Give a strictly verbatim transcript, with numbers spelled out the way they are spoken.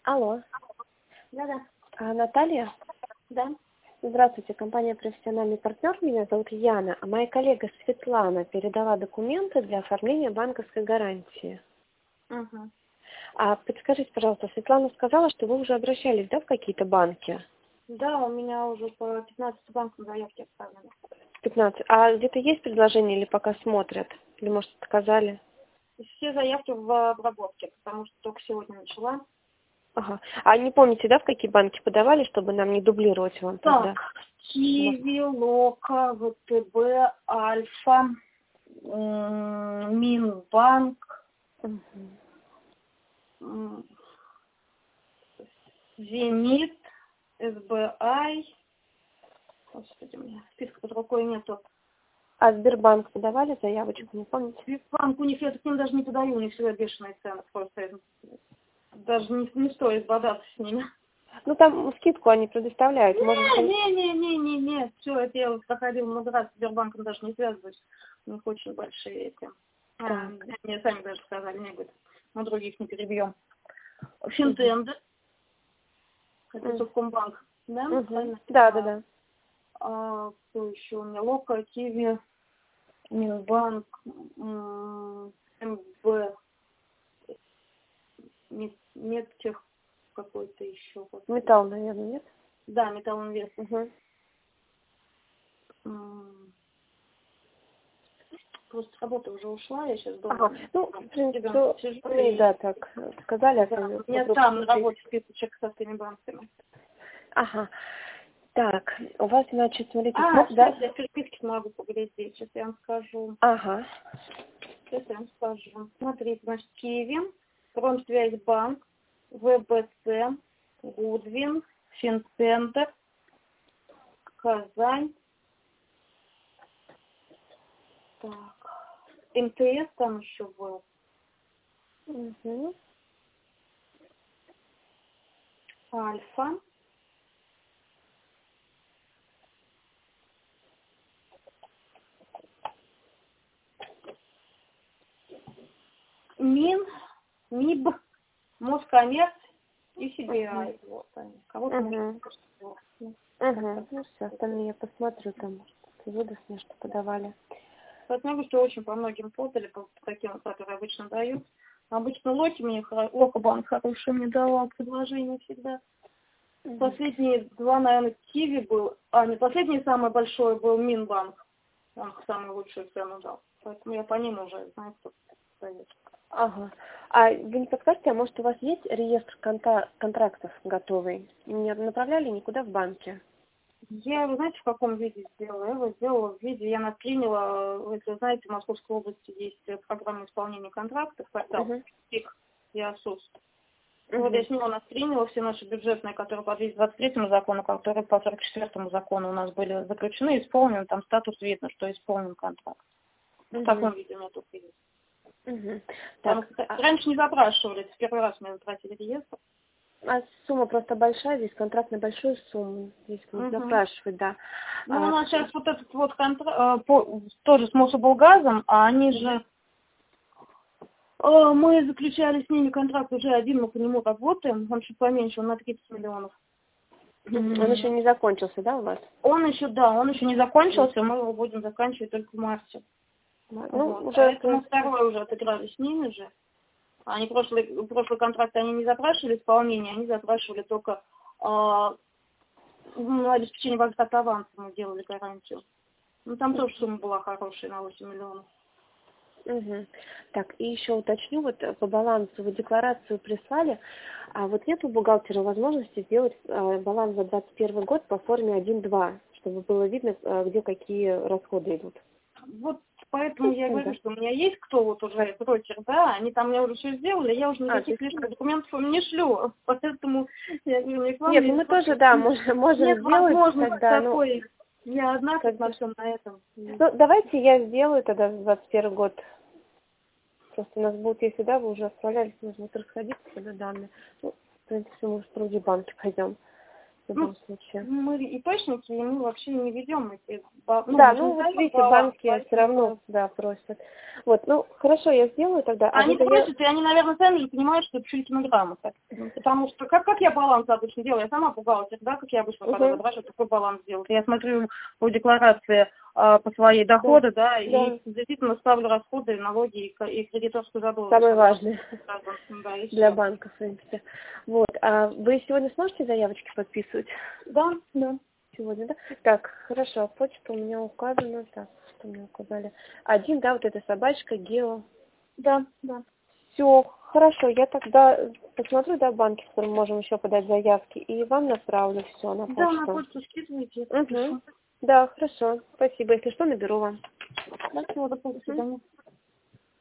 Алло, Да-да. а, Наталья? Да. Здравствуйте, компания «Профессиональный партнер». Меня зовут Яна, а моя коллега Светлана передала документы для оформления банковской гарантии. Угу. А подскажите, пожалуйста, Светлана сказала, что вы уже обращались, да, в какие-то банки? Да, у меня уже по пятнадцати банкам заявки отправлены. пятнадцать. А где-то есть предложение или пока смотрят? Или, может, отказали? Все заявки в обработке, потому что только сегодня начала. Ага. А не помните, да, в какие банки подавали, чтобы нам не дублировать вам тогда? Так, Киви, Лока, ВТБ, Альфа, м, Минбанк, Мгм. м, Зенит, СБА. Господи, у меня списка под рукой нету. А Сбербанк подавали заявочку, не помните? Банк у них, я к ним даже не подаю, у них всегда бешеные цены. Просто даже не, не стоит бодаться с ними. Ну, там скидку они предоставляют. Может быть, Не, не, не, не, не, все, это я вот проходила много раз, с Сбербанком даже не связываюсь. У них очень большие эти. А, так. мне сами даже сказали, мне говорят, мы других не перебьем. Мгм. Финтенд, это Мгм. Совкомбанк, да? Мгм. Правильно? Да, да, А, да. а, кто еще у меня? Лока, Киви, Минбанк, м, МБ, нет, нет тех какой-то еще. Металл, наверное, нет? Да, Металлинвест. Угу. М, Просто с работы уже ушла, я сейчас дома. Ага. Ну, в принципе, Ребенка сижу мне, и да, так сказали, а да, сами у меня попробуйте там на смотреть. работе списочек со всеми банками. Ага. Так, у вас, значит, смотрите, А, срок, да? сейчас я переписки могу поглядеть, сейчас я вам скажу. Ага. Сейчас я вам скажу. Смотрите, значит, Киви, Промсвязьбанк, ВБЦ, Гудвин, Финцентр, Казань, так, МТС там еще был, Угу. Альфа, Мин, МИБ, Москоммерц и Угу. Сибирь. Вот они. Кого-то может Угу. быть. Ну, Угу. как-то. Ну, все, остальные я посмотрю, там, выдаст мне, что подавали. Поэтому что очень по многим подали, по таким, которые обычно дают. Обычно Локи мне, хоро- Лока-банк хороший мне давал предложение всегда. Угу. Последние два, наверное, Киви был, а не последний самый большой был Минбанк. Он самую лучшую цену дал. Поэтому я по ним уже знаю, кто дает. Ага. А вы не подскажете, а может у вас есть реестр конта- контрактов готовый? Не направляли никуда в банке? Я его, знаете, в каком виде сделала? Я его сделала в виде, я наскринила, вы знаете, в Московской области есть программа исполнения контрактов, портал Угу. ПИК и АСУС. Вот я Угу. с него наскринила все наши бюджетные, которые по двести двадцать третьему закону, которые по сорок четвёртому закону у нас были заключены, исполнены, там статус видно, что исполнен контракт. В Угу. таком виде у меня тут есть. Угу. Потому Так, что а, раньше не запрашивали, это в первый раз мне затратили реестр. а сумма просто большая, здесь контракт на большую сумму, здесь будут Угу. запрашивать, да. Ну, у А, нас сейчас вот этот вот контракт, тоже с Мособлгазом, а они же, э, мы заключали с ними контракт уже один, мы по нему работаем, он чуть поменьше, он на тридцать миллионов. мгм. Он еще не закончился, да, у вас? Он еще, да, он еще не закончился, мы его будем заканчивать только в марте. Ну, Вот. уже, в Поэтому принципе. второй уже отыграли с ними же. Они прошлый, прошлый контракт они не запрашивали исполнение, они запрашивали только э, ну, обеспечение возврата аванса, мы делали гарантию. Ну, там тоже сумма была хорошая, на восемь миллионов. Угу. Так, и еще уточню, вот э, по балансу вы декларацию прислали, а вот нет у бухгалтера возможности сделать э, баланс за двадцать первый год по форме один-два, чтобы было видно, э, где какие расходы идут. Вот поэтому Ну, я говорю, да. что у меня есть кто вот уже брокер, да, они там мне уже все сделали, я уже А, то никаких есть... лишних документов им не шлю. Поэтому я говорю, мне к вам Нет, ну есть мы тоже, просто да, можем, можем нет сделать возможности тогда, ну, такой. Я одна тут как на бы... всем на этом. Ну, давайте я сделаю тогда в двадцать первый год. Просто у нас будет, если да, вы уже отправлялись, нужно будет расходиться тогда данные. Ну, в принципе, мы в другие банки пойдем. в любом Ну, случае. мы ИПшники, и мы вообще не ведем эти... Ну, Да, мы ну не вот знаем видите, баланс, банки все поэтому- равно, да, просят. Вот, ну, хорошо, я сделаю тогда. А Они вы заяв- просят, и они, наверное, сами же понимают, что это чуть-чуть грамота. Потому что, как, как я баланс обычно делаю? Я сама бухгалтер, да, как я обычно, когда Мгм. запрашиваю, такой баланс делать. Я смотрю по декларации а, по своей дохода, да, и да. действительно ставлю расходы, налоги и, к- и кредиторскую задолженность. Самое важное Да, и для всё. банка, в принципе. Вот, а вы сегодня сможете заявочки подписывать? Да, да. Сегодня, да? Так, хорошо, почта у меня указана. Так, что мне указали? Один, да, вот эта собачка, Гео. Да, да. Все, хорошо, я тогда посмотрю, да, банки, в котором можем еще подать заявки, и вам направлю все на почту. Да, на почту скидывайте. Угу. Да, хорошо, спасибо. Если что, наберу вам. Да, всего, до свидания.